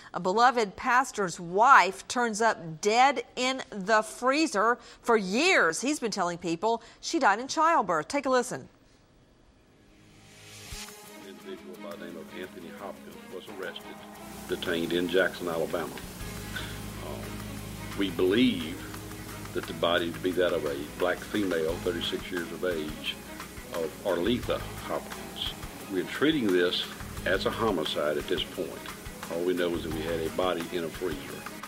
A beloved pastor's wife turns up dead in the freezer. For years, he's been telling people she died in childbirth. Take a listen. An individual by the name of Anthony Hopkins was arrested, detained in Jackson, Alabama. We believe that the body to be that of a black female, 36 years of age, of Arletha Hopkins. We're treating this as a homicide at this point. All we know is that we had a body in a freezer.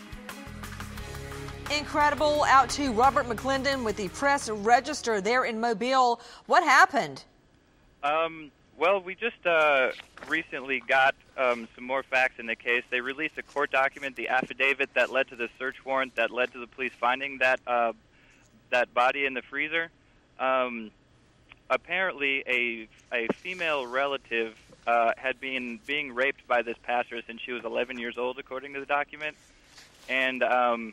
Incredible. Out to Robert McClendon with the Press Register there in Mobile. What happened? Well, we just recently got some more facts in the case. They released a court document, the affidavit that led to the search warrant that led to the police finding that body in the freezer. Apparently, a female relative had been being raped by this pastor since she was 11 years old, according to the document, and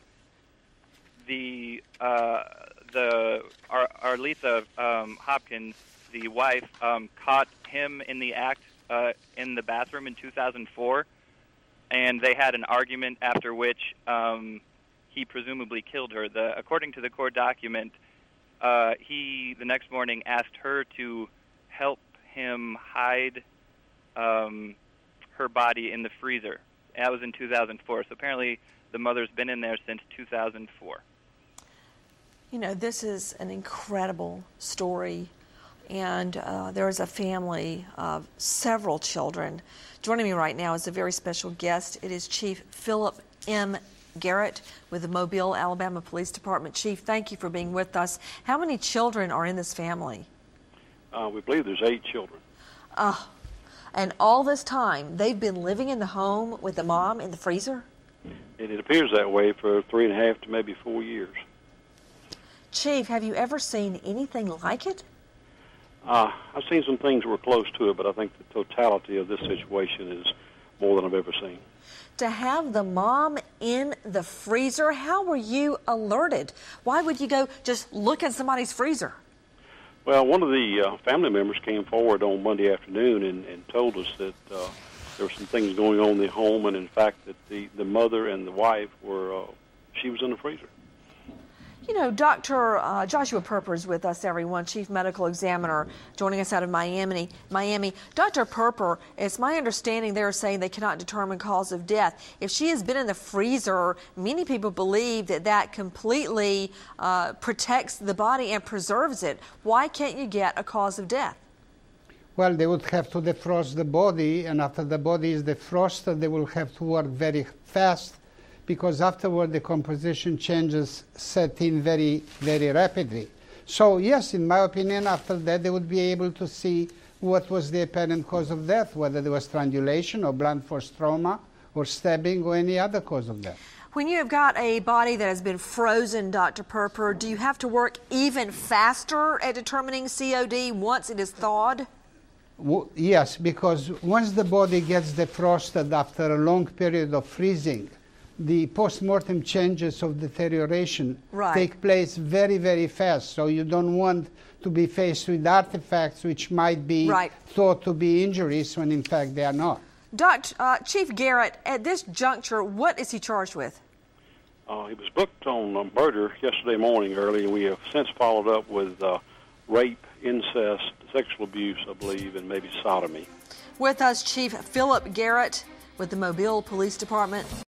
Arletha Hopkins, the wife, caught him in the act in the bathroom in 2004, and they had an argument after which he presumably killed her. According to the court document, he, the next morning, asked her to help him hide her body in the freezer. That was in 2004. So apparently the mother's been in there since 2004. You know, this is an incredible story. And there is a family of several children. Joining me right now is a very special guest. It is Chief Philip M. Garrett with the Mobile, Alabama Police Department. Chief, thank you for being with us. How many children are in this family? We believe there's 8 children. And all this time, they've been living in the home with the mom in the freezer? And it appears that way for 3.5 to maybe 4 years. Chief, have you ever seen anything like it? I've seen some things that were close to it, but I think the totality of this situation is more than I've ever seen. To have the mom in the freezer, how were you alerted? Why would you go just look in somebody's freezer? Well, one of the family members came forward on Monday afternoon and told us that there were some things going on in the home, and in fact that the mother and the wife she was in the freezer. You know, Dr. Joshua Perper is with us, everyone, Chief Medical Examiner, joining us out of Miami. Dr. Perper, it's my understanding they're saying they cannot determine cause of death. If she has been in the freezer, many people believe that completely protects the body and preserves it. Why can't you get a cause of death? Well, they would have to defrost the body, and after the body is defrosted, they will have to work very fast, because afterward the composition changes set in very, very rapidly. So yes, in my opinion, after that they would be able to see what was the apparent cause of death, whether there was strangulation or blunt force trauma or stabbing or any other cause of death. When you have got a body that has been frozen, Dr. Perper, do you have to work even faster at determining COD once it is thawed? Yes, because once the body gets defrosted after a long period of freezing, the post-mortem changes of deterioration take place very, very fast. So you don't want to be faced with artifacts which might be thought to be injuries when in fact they are not. Chief Garrett, at this juncture, what is he charged with? He was booked on murder yesterday morning early, and we have since followed up with rape, incest, sexual abuse, I believe, and maybe sodomy. With us, Chief Philip Garrett with the Mobile Police Department.